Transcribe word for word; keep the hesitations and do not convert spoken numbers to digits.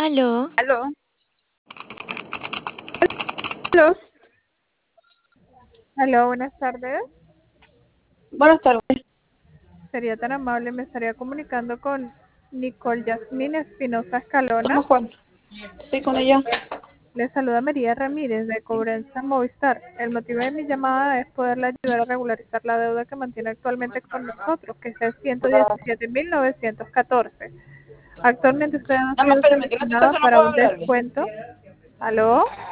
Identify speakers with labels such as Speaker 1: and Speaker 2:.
Speaker 1: Aló,
Speaker 2: Aló, aló. Aló, buenas tardes.
Speaker 3: Buenas tardes.
Speaker 2: Sería tan amable, me estaría comunicando con Nicole Yasmín Espinosa Escalona.
Speaker 3: ¿Cómo Juan? Sí, con ella.
Speaker 2: Le saluda María Ramírez de Cobranza Movistar. El motivo de mi llamada es poderle ayudar a regularizar la deuda que mantiene actualmente con nosotros, que es de ciento diecisiete mil novecientos catorce. Actualmente usted ha
Speaker 3: No, más
Speaker 2: sido
Speaker 3: espérame, que en este
Speaker 2: seleccionada
Speaker 3: caso no
Speaker 2: para
Speaker 3: puedo
Speaker 2: un
Speaker 3: hablarle.
Speaker 2: descuento. ¿Aló?